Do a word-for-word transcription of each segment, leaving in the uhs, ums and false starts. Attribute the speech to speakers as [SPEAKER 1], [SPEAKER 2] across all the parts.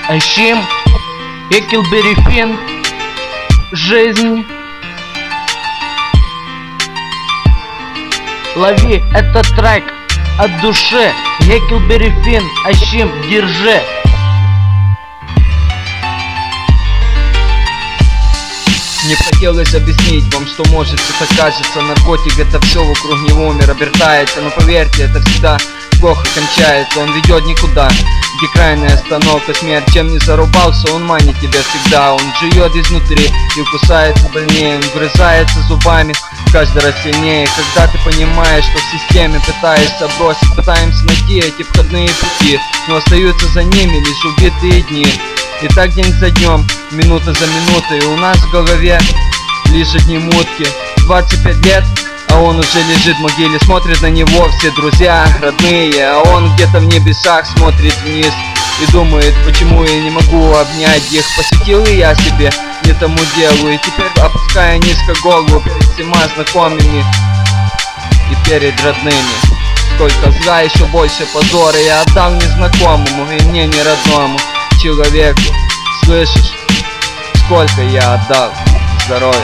[SPEAKER 1] Ащим, Хеклберри Финн, жизнь. Лови этот трек от души. Хеклберри Финн, Ащим, держи.
[SPEAKER 2] Мне хотелось объяснить вам, что может это кажется. Наркотик — это все вокруг него мир обертается. Но поверьте, это всегда плохо кончается. Он ведет никуда, где крайняя остановка, смерть. Чем не зарубался, он манит тебя всегда. Он живет изнутри и кусается больнее. Он вгрызается зубами каждый раз сильнее. Когда ты понимаешь, что в системе пытаешься бросить, пытаемся найти эти входные пути, но остаются за ними лишь убитые дни. И так день за днем, минута за минутой, у нас в голове лишь одни мутки. Двадцать пять лет, а он уже лежит в могиле. Смотрят на него все друзья, родные, а он где-то в небесах смотрит вниз и думает, почему я не могу обнять их. Посвятил и я себе не тому делу, и теперь опуская низко голову перед всеми знакомыми и перед родными. Сколько зла, еще больше позора я отдал незнакомому и мне не родному человеку. Слышишь, сколько я отдал здоровья.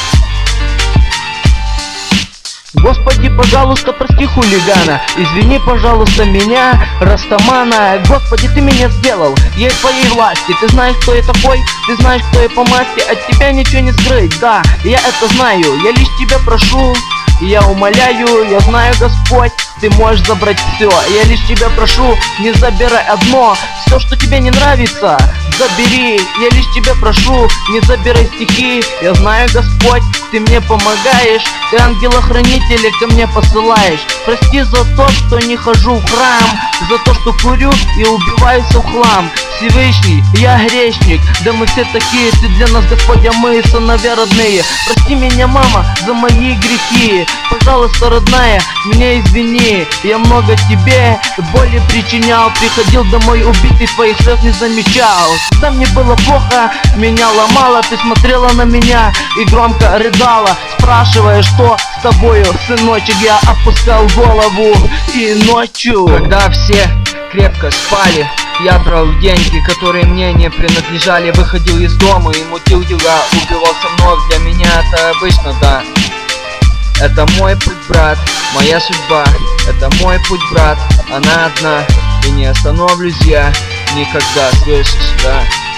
[SPEAKER 1] Господи, пожалуйста, прости хулигана. Извини, пожалуйста, меня, Растамана. Господи, ты меня сделал, я в твоей власти. Ты знаешь, кто я такой, ты знаешь, кто я по масти. От тебя ничего не скрыть, да, я это знаю. Я лишь тебя прошу, я умоляю, я знаю, Господь, ты можешь забрать все. Я лишь тебя прошу, не забирай одно. Все, что тебе не нравится, забери. Я лишь тебя прошу, не забирай стихи. Я знаю, Господь, ты мне помогаешь. Ты ангела-хранителя ко мне посылаешь. Прости за то, что не хожу в храм, за то, что курю и убиваюсь в хлам. Всевышний, я грешник, да мы все такие. Ты для нас, Господь, а мы сыновья родные. Прости меня, мама, за мои грехи. Пожалуйста, родная, меня извини. Я много тебе боли причинял. Приходил домой убитый, твоих слез не замечал. Когда мне было плохо, меня ломало. Ты смотрела на меня и громко рыдала, спрашивая, что с тобою, сыночек. Я опускал голову и ночью,
[SPEAKER 2] когда все крепко спали, я брал деньги, которые мне не принадлежали. Выходил из дома и мутил дела, убивал со мной. Для меня это обычно, да. Это мой путь, брат, моя судьба. Это мой путь, брат, она одна. И не остановлюсь я никогда, слышишь, да.